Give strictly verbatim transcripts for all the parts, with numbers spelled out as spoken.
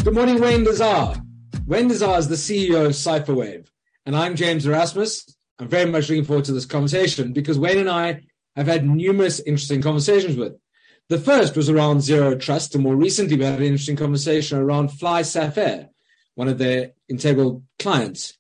Good morning, Wayne Desar. Wayne Desar is the C E O of Cypherwave, and I'm James Erasmus. I'm very much looking forward to this conversation because Wayne and I have had numerous interesting conversations with. The first was around Zero Trust, and more recently we had an interesting conversation around Fly Sapphire, one of their integral clients.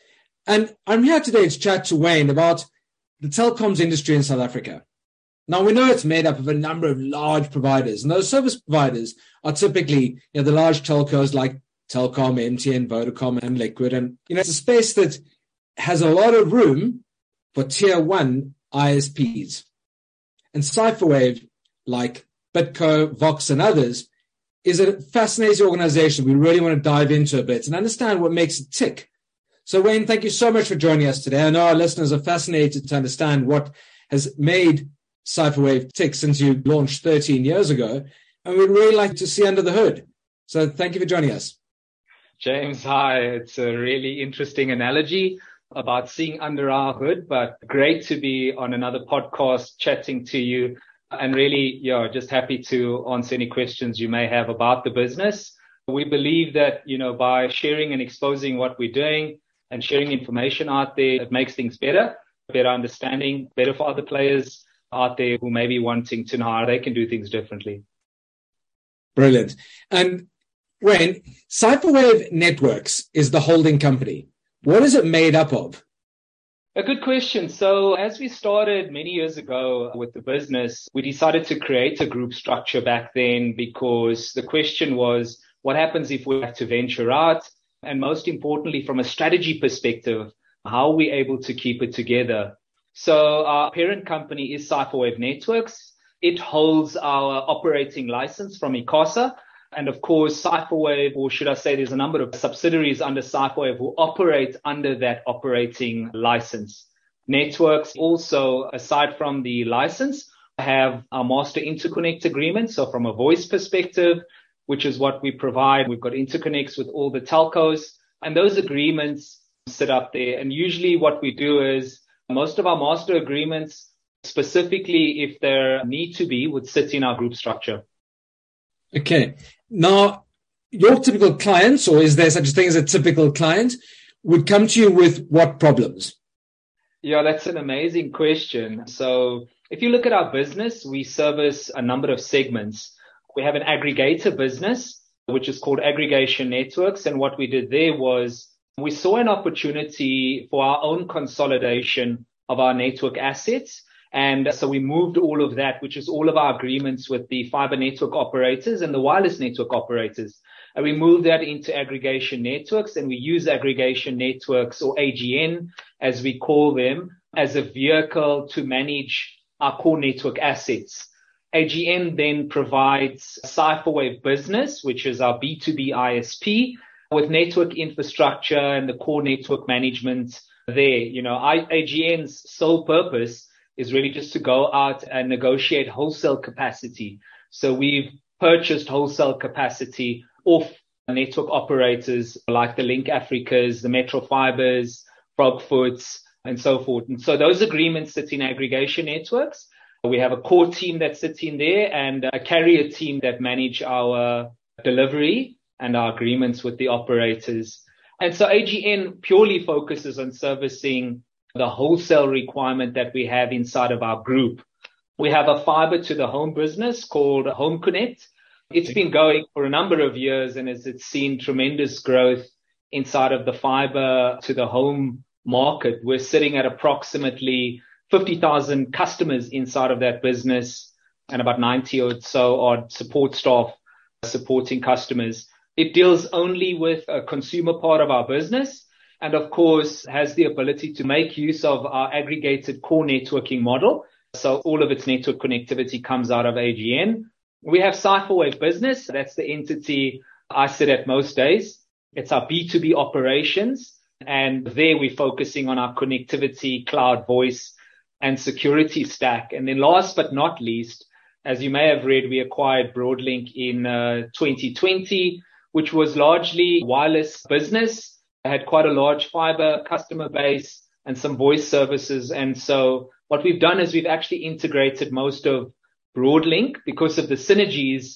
And I'm here today to chat to Wayne about the telecoms industry in South Africa. Now, we know it's made up of a number of large providers, and those service providers are typically, you know, the large telcos like Telkom, M T N, Vodacom, and Liquid. And, you know, it's a space that has a lot of room for tier one I S Ps. And Cypherwave, like Bitco, Vox, and others, is a fascinating organization we really want to dive into a bit and understand what makes it tick. So, Wayne, thank you so much for joining us today. I know our listeners are fascinated to understand what has made Cypherwave tick since you launched thirteen years ago, and we'd really like to see under the hood. So thank you for joining us. James, hi. It's a really interesting analogy about seeing under our hood, but great to be on another podcast chatting to you, and really, yeah, just happy to answer any questions you may have about the business. We believe that, you know, by sharing and exposing what we're doing and sharing information out there, it makes things better, better understanding, better for other players out there who may be wanting to know how they can do things differently. Brilliant. And Wayne, Cypherwave Networks is the holding company. What is it made up of? A good question. So as we started many years ago with the business, we decided to create a group structure back then because the question was, what happens if we have to venture out? And most importantly, from a strategy perspective, how are we able to keep it together? So our parent company is Cypherwave Networks. It holds our operating license from ICASA. And of course, Cypherwave, or should I say there's a number of subsidiaries under Cypherwave who operate under that operating license. Networks also, aside from the license, have our master interconnect agreement. So from a voice perspective, which is what we provide, we've got interconnects with all the telcos, and those agreements sit up there. And usually what we do is most of our master agreements, specifically if there need to be, would sit in our group structure. Okay. Now, your typical clients, or is there such a thing as a typical client, would come to you with what problems? Yeah, that's an amazing question. So if you look at our business, we service a number of segments. We have an aggregator business, which is called Aggregation Networks. And what we did there was we saw an opportunity for our own consolidation of our network assets. And so we moved all of that, which is all of our agreements with the fiber network operators and the wireless network operators. And we moved that into Aggregation Networks, and we use Aggregation Networks, or A G N, as we call them, as a vehicle to manage our core network assets. A G N then provides Cypherwave Business, which is our B two B I S P, with network infrastructure and the core network management there. You know, A G N's sole purpose is really just to go out and negotiate wholesale capacity. So we've purchased wholesale capacity off network operators like the Link Africas, the Metro Fibers, Frogfoots, and so forth. And so those agreements sit in Aggregation Networks. We have a core team that sits in there and a carrier team that manage our delivery and our agreements with the operators. And so A G N purely focuses on servicing the wholesale requirement that we have inside of our group. We have a fiber to the home business called Home Connect. It's been going for a number of years, and as it's seen tremendous growth inside of the fiber to the home market. We're sitting at approximately fifty thousand customers inside of that business and about ninety or so odd support staff supporting customers. It deals only with a consumer part of our business, and of course has the ability to make use of our aggregated core networking model. So all of its network connectivity comes out of A G N. We have Cypherwave Business. That's the entity I sit at most days. It's our B two B operations. And there we're focusing on our connectivity, cloud, voice, and security stack. And then last but not least, as you may have read, we acquired Broadlink in uh, twenty twenty, which was largely wireless business. It had quite a large fiber customer base and some voice services. And so what we've done is we've actually integrated most of Broadlink because of the synergies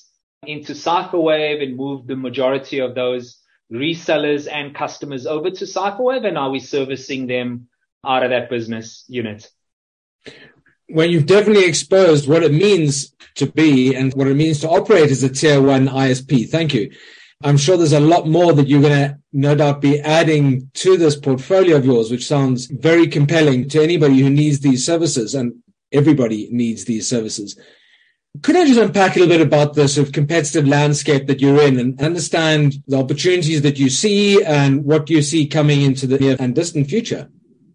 into Cypherwave and moved the majority of those resellers and customers over to Cypherwave, and now we're servicing them out of that business unit. When you've definitely exposed what it means to be and what it means to operate as a tier one I S P. Thank you. I'm sure there's a lot more that you're going to no doubt be adding to this portfolio of yours, which sounds very compelling to anybody who needs these services, and everybody needs these services. Could I just unpack a little bit about the sort of competitive landscape that you're in and understand the opportunities that you see and what you see coming into the near and distant future?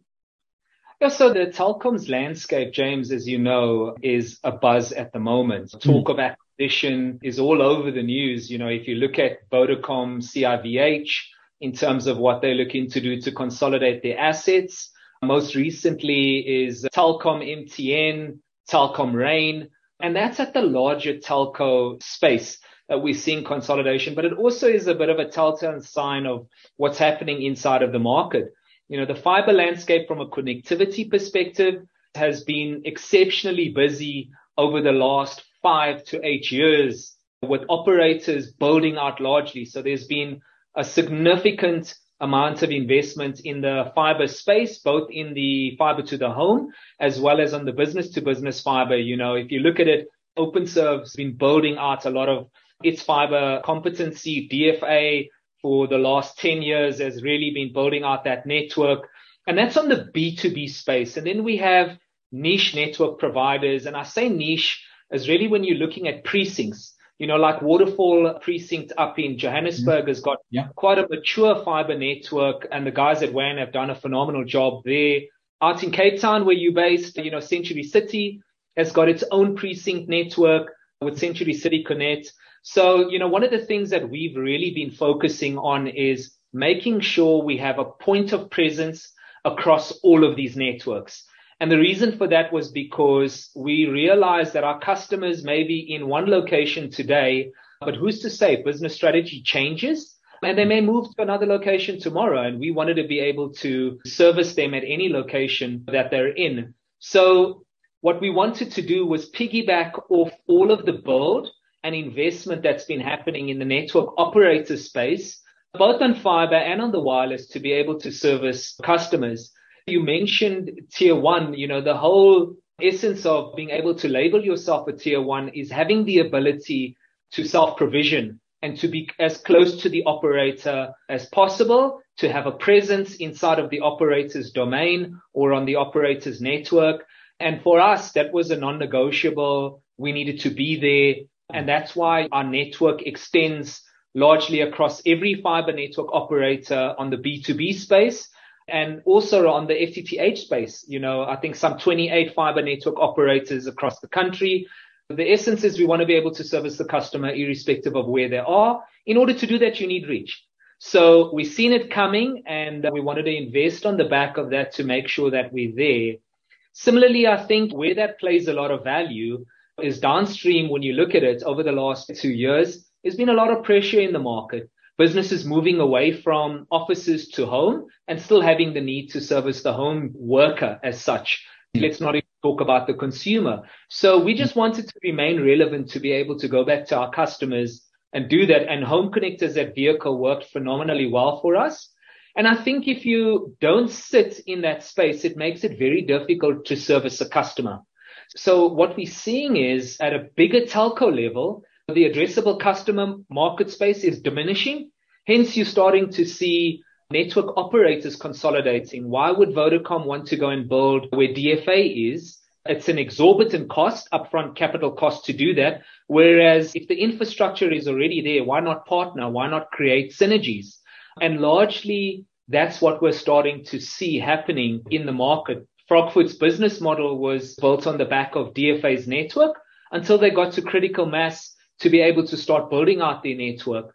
Yeah, so the telecoms landscape, James, as you know, is a buzz at the moment. Talk mm. of acquisition is all over the news. You know, if you look at Vodacom, C I V H, in terms of what they're looking to do to consolidate their assets. Most recently is Telkom M T N, Telkom Rain, and that's at the larger telco space that we're seeing consolidation. But it also is a bit of a telltale sign of what's happening inside of the market. You know, the fiber landscape from a connectivity perspective has been exceptionally busy over the last five to eight years with operators building out largely. So there's been a significant amount of investment in the fiber space, both in the fiber to the home as well as on the business to business fiber. You know, if you look at it, OpenServe's been building out a lot of its fiber competency. D F A for the last ten years has really been building out that network. And that's on the B two B space. And then we have niche network providers. And I say niche as really when you're looking at precincts, you know, like Waterfall Precinct up in Johannesburg mm-hmm. has got yeah. quite a mature fiber network. And the guys at W A N have done a phenomenal job there. Out in Cape Town, where you're based, you know, Century City has got its own precinct network with Century City Connect. So, you know, one of the things that we've really been focusing on is making sure we have a point of presence across all of these networks. And the reason for that was because we realized that our customers may be in one location today, but who's to say business strategy changes and they may move to another location tomorrow. And we wanted to be able to service them at any location that they're in. So what we wanted to do was piggyback off all of the build and investment that's been happening in the network operator space, both on fiber and on the wireless, to be able to service customers. You mentioned tier one, you know, the whole essence of being able to label yourself a tier one is having the ability to self-provision and to be as close to the operator as possible, to have a presence inside of the operator's domain or on the operator's network. And for us, that was a non-negotiable. We needed to be there. And that's why our network extends largely across every fiber network operator on the B two B space and also on the F T T H space. You know, I think some twenty-eight fiber network operators across the country. The essence is we want to be able to service the customer irrespective of where they are. In order to do that, you need reach. So we've seen it coming and we wanted to invest on the back of that to make sure that we're there. Similarly, I think where that plays a lot of value is downstream. When you look at it over the last two years, there's been a lot of pressure in the market. Businesses moving away from offices to home and still having the need to service the home worker as such. Mm-hmm. Let's not even talk about the consumer. So we just wanted to remain relevant to be able to go back to our customers and do that. And Home Connect as that vehicle worked phenomenally well for us. And I think if you don't sit in that space, it makes it very difficult to service a customer. So what we're seeing is at a bigger telco level, the addressable customer market space is diminishing. Hence, you're starting to see network operators consolidating. Why would Vodacom want to go and build where D F A is? It's an exorbitant cost, upfront capital cost to do that. Whereas if the infrastructure is already there, why not partner? Why not create synergies? And largely, that's what we're starting to see happening in the market. Frogfoot's business model was built on the back of D F A's network until they got to critical mass to be able to start building out their network.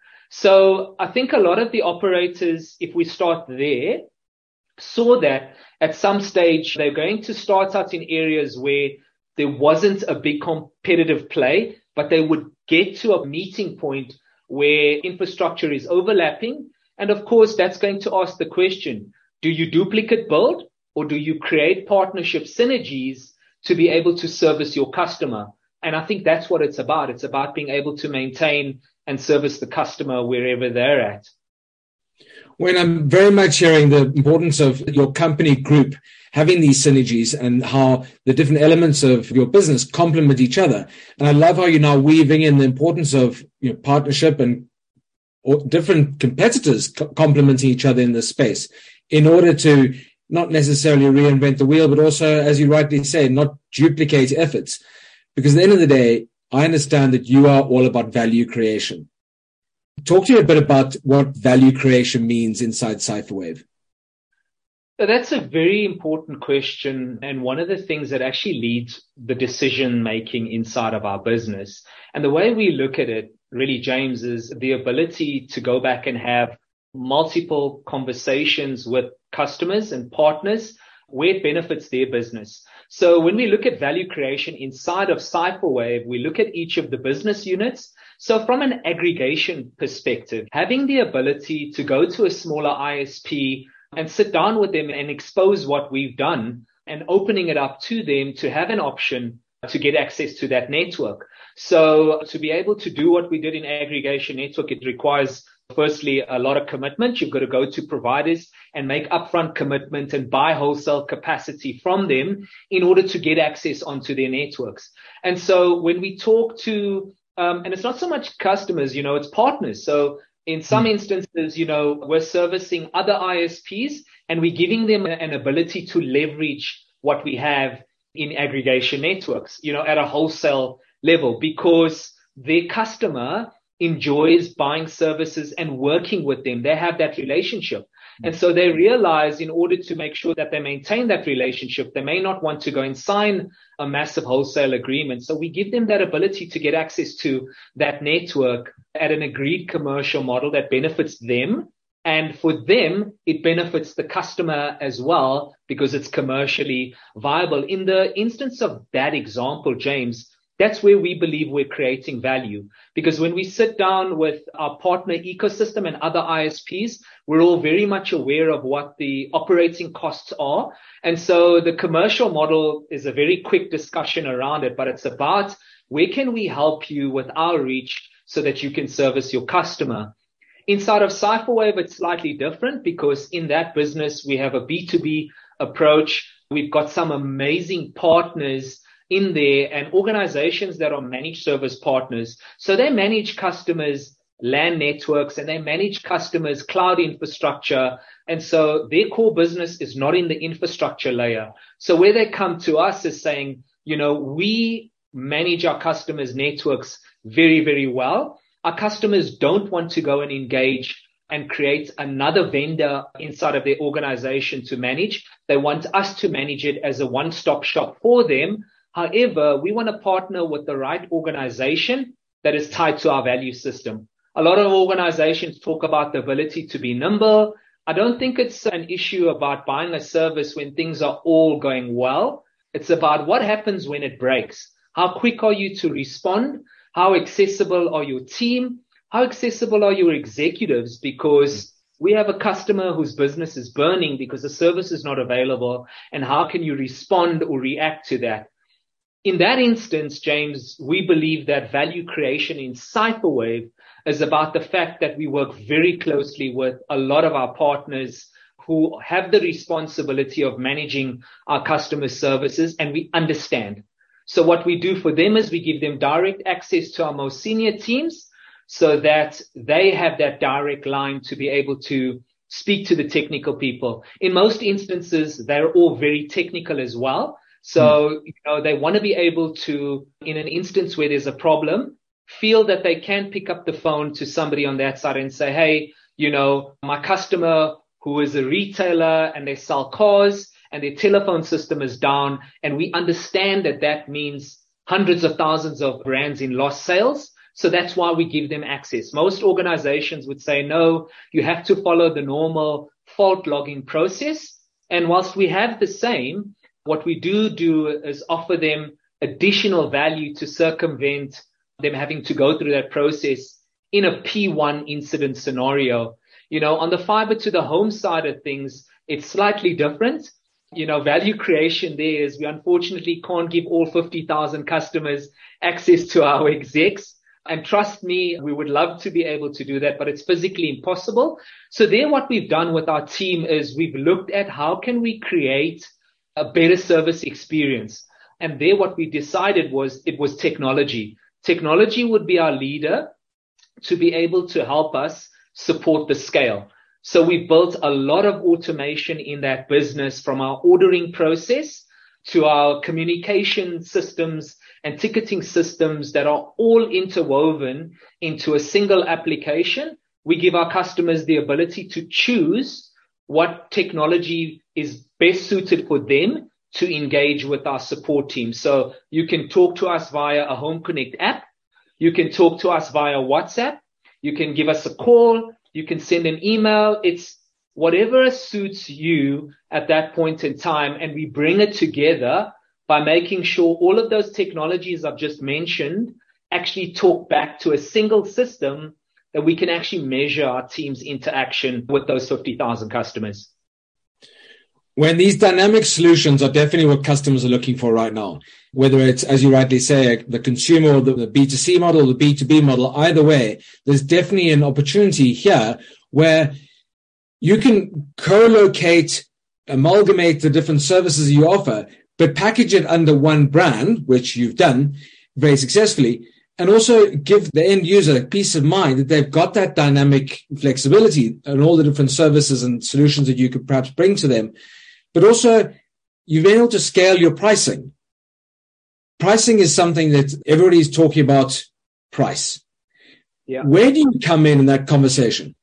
So I think a lot of the operators, if we start there, saw that at some stage they're going to start out in areas where there wasn't a big competitive play, but they would get to a meeting point where infrastructure is overlapping. And of course, that's going to ask the question, do you duplicate build? Or do you create partnership synergies to be able to service your customer? And I think that's what it's about. It's about being able to maintain and service the customer wherever they're at. When I'm very much hearing the importance of your company group having these synergies and how the different elements of your business complement each other. And I love how you're now weaving in the importance of, you know, partnership and or different competitors co- complementing each other in this space in order to not necessarily reinvent the wheel, but also, as you rightly say, not duplicate efforts. Because at the end of the day, I understand that you are all about value creation. Talk to me a bit about what value creation means inside Cypherwave. That's a very important question, and one of the things that actually leads the decision making inside of our business. And the way we look at it, really, James, is the ability to go back and have multiple conversations with customers and partners where it benefits their business. So when we look at value creation inside of Cypherwave, we look at each of the business units. So from an aggregation perspective, having the ability to go to a smaller I S P and sit down with them and expose what we've done and opening it up to them to have an option to get access to that network. So to be able to do what we did in aggregation network, it requires firstly a lot of commitment. You've got to go to providers and make upfront commitment and buy wholesale capacity from them in order to get access onto their networks. And so when we talk to, um, and it's not so much customers, you know, it's partners. So in some instances, you know, we're servicing other I S Ps and we're giving them an ability to leverage what we have in aggregation networks, you know, at a wholesale level, because their customer enjoys buying services and working with them. They have that relationship. And so they realize in order to make sure that they maintain that relationship, they may not want to go and sign a massive wholesale agreement. So we give them that ability to get access to that network at an agreed commercial model that benefits them. And for them, it benefits the customer as well because it's commercially viable. In the instance of that example, James, that's where we believe we're creating value, because when we sit down with our partner ecosystem and other I S Ps, we're all very much aware of what the operating costs are. And so the commercial model is a very quick discussion around it, but it's about where can we help you with our reach so that you can service your customer. Inside of Cypherwave, it's slightly different because in that business, we have a B two B approach. We've got some amazing partners in there and organizations that are managed service partners. So they manage customers' LAN networks and they manage customers' cloud infrastructure. And so their core business is not in the infrastructure layer. So where they come to us is saying, you know, we manage our customers' networks very, very well. Our customers don't want to go and engage and create another vendor inside of their organization to manage. They want us to manage it as a one-stop shop for them. However, we want to partner with the right organization that is tied to our value system. A lot of organizations talk about the ability to be nimble. I don't think it's an issue about buying a service when things are all going well. It's about what happens when it breaks. How quick are you to respond? How accessible are your team? How accessible are your executives? Because we have a customer whose business is burning because the service is not available. And how can you respond or react to that? In that instance, James, we believe that value creation in Cypherwave is about the fact that we work very closely with a lot of our partners who have the responsibility of managing our customer services, and we understand. So what we do for them is we give them direct access to our most senior teams so that they have that direct line to be able to speak to the technical people. In most instances, they're all very technical as well. So, you know, they want to be able to, in an instance where there's a problem, feel that they can pick up the phone to somebody on that side and say, hey, you know, my customer who is a retailer and they sell cars and their telephone system is down. And we understand that that means hundreds of thousands of rands in lost sales. So that's why we give them access. Most organizations would say, no, you have to follow the normal fault logging process. And whilst we have the same, what we do do is offer them additional value to circumvent them having to go through that process in a P one incident scenario. You know, on the fiber to the home side of things, it's slightly different. you know, value creation there is we unfortunately can't give all fifty thousand customers access to our execs. And trust me, we would love to be able to do that, but it's physically impossible. So then what we've done with our team is we've looked at how can we create a better service experience. And there what we decided was it was technology. Technology would be our leader to be able to help us support the scale. So we built a lot of automation in that business, from our ordering process to our communication systems and ticketing systems that are all interwoven into a single application. We give our customers the ability to choose what technology is best suited for them to engage with our support team. So you can talk to us via a Home Connect app. You can talk to us via WhatsApp. You can give us a call. You can send an email. It's whatever suits you at that point in time. And we bring it together by making sure all of those technologies I've just mentioned actually talk back to a single system that we can actually measure our team's interaction with those fifty thousand customers. When these dynamic solutions are definitely what customers are looking for right now, whether it's, as you rightly say, the consumer or the, the B two C model, the B two B model, either way, there's definitely an opportunity here where you can co-locate, amalgamate the different services you offer, but package it under one brand, which you've done very successfully, and also give the end user peace of mind that they've got that dynamic flexibility and all the different services and solutions that you could perhaps bring to them. But also, you've been able to scale your pricing. Pricing is something that everybody's talking about, price. Yeah. Where do you come in in that conversation?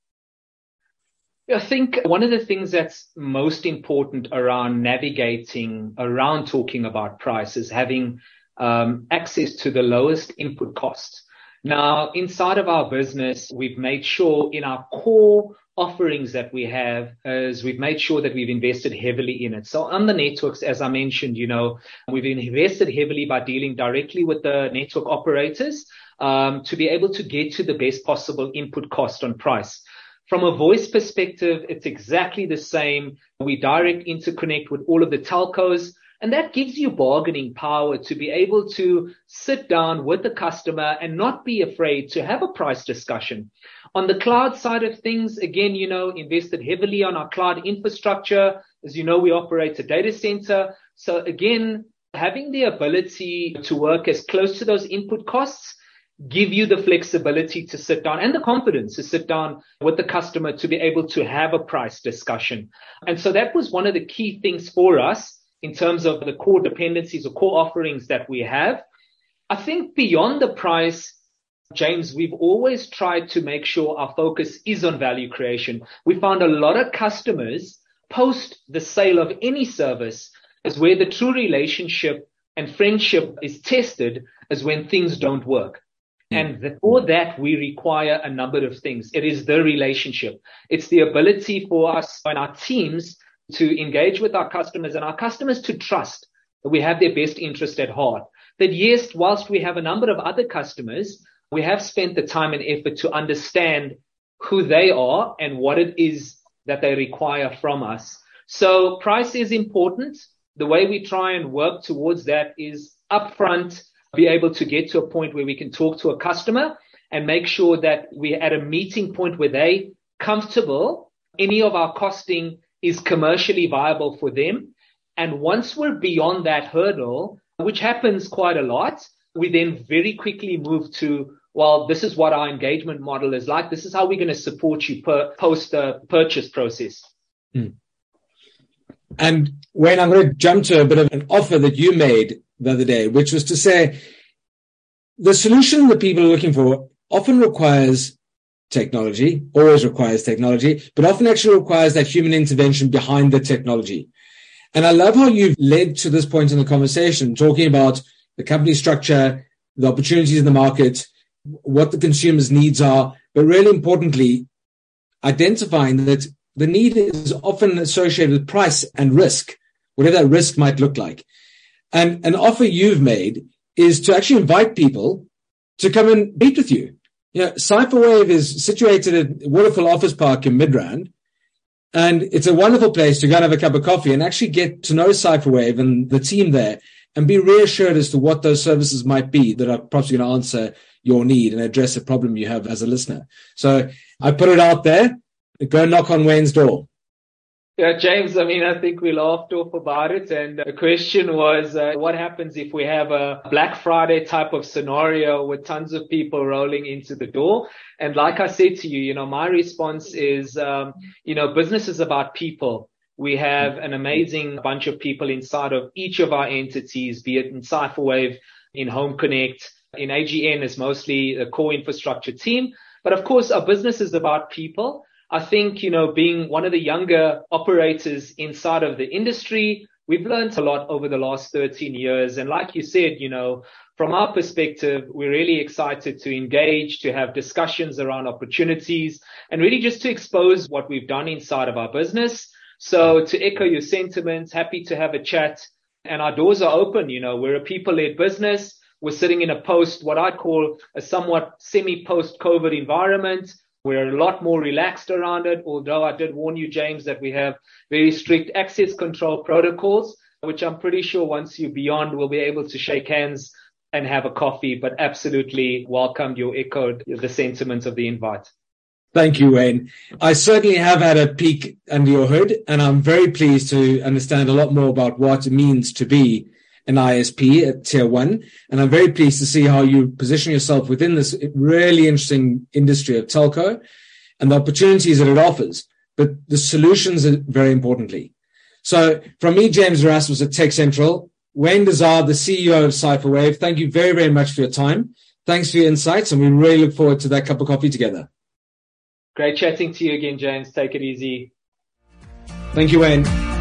I think one of the things that's most important around navigating, around talking about price, is having um, access to the lowest input costs. Now, inside of our business, we've made sure in our core offerings that we have is we've made sure that we've invested heavily in it. So on the networks, as I mentioned, you know, we've invested heavily by dealing directly with the network operators um, to be able to get to the best possible input cost on price. From a voice perspective, it's exactly the same. We direct interconnect with all of the telcos, and that gives you bargaining power to be able to sit down with the customer and not be afraid to have a price discussion. On the cloud side of things, again, you know, invested heavily on our cloud infrastructure. As you know, we operate a data center. So again, having the ability to work as close to those input costs give you the flexibility to sit down and the confidence to sit down with the customer to be able to have a price discussion. And so that was one of the key things for us in terms of the core dependencies or core offerings that we have. I think beyond the price, James, we've always tried to make sure our focus is on value creation. We found a lot of customers post the sale of any service is where the true relationship and friendship is tested, is when things don't work. And for that, we require a number of things. It is the relationship. It's the ability for us and our teams to engage with our customers and our customers to trust that we have their best interest at heart. That yes, whilst we have a number of other customers, we have spent the time and effort to understand who they are and what it is that they require from us. So price is important. The way we try and work towards that is upfront, be able to get to a point where we can talk to a customer and make sure that we're at a meeting point where they comfortable. Any of our costing is commercially viable for them. And once we're beyond that hurdle, which happens quite a lot, we then very quickly move to, well, this is what our engagement model is like. This is how we're going to support you per post the purchase process. Hmm. And Wayne, I'm going to jump to a bit of an offer that you made the other day, which was to say the solution that people are looking for often requires technology, always requires technology, but often actually requires that human intervention behind the technology. And I love how you've led to this point in the conversation, talking about the company structure, the opportunities in the market, what the consumer's needs are, but really importantly, identifying that the need is often associated with price and risk, whatever that risk might look like. And an offer you've made is to actually invite people to come and meet with you. You know, Cypherwave is situated at Waterfall Office Park in Midrand. And it's a wonderful place to go and have a cup of coffee and actually get to know Cypherwave and the team there and be reassured as to what those services might be that are probably going to answer your need and address a problem you have as a listener. So I put it out there. Go knock on Wayne's door. Yeah, James, I mean, I think we laughed off about it. And the question was, uh, what happens if we have a Black Friday type of scenario with tons of people rolling into the door? And like I said to you, you know, my response is, um, you know, business is about people. We have an amazing bunch of people inside of each of our entities, be it in Cypherwave, in Home Connect, in A G N is mostly the core infrastructure team. But of course, our business is about people. I think, you know, being one of the younger operators inside of the industry, we've learned a lot over the last thirteen years. And like you said, you know, from our perspective, we're really excited to engage, to have discussions around opportunities and really just to expose what we've done inside of our business. So to echo your sentiments, happy to have a chat, and our doors are open. You know, we're a people-led business. We're sitting in a post, what I call a somewhat semi-post-COVID environment. We're a lot more relaxed around it, although I did warn you, James, that we have very strict access control protocols, which I'm pretty sure once you're beyond, we'll be able to shake hands and have a coffee, but absolutely welcomed you echoed the sentiments of the invite. Thank you, Wayne. I certainly have had a peek under your hood, and I'm very pleased to understand a lot more about what it means to be an I S P at Tier one. And I'm very pleased to see how you position yourself within this really interesting industry of telco and the opportunities that it offers, but the solutions are very importantly. So from me, James Erasmus at Tech Central, Wayne Dezard, the C E O of Cypherwave, thank you very, very much for your time. Thanks for your insights, and we really look forward to that cup of coffee together. Great chatting to you again, James. Take it easy. Thank you, Wayne.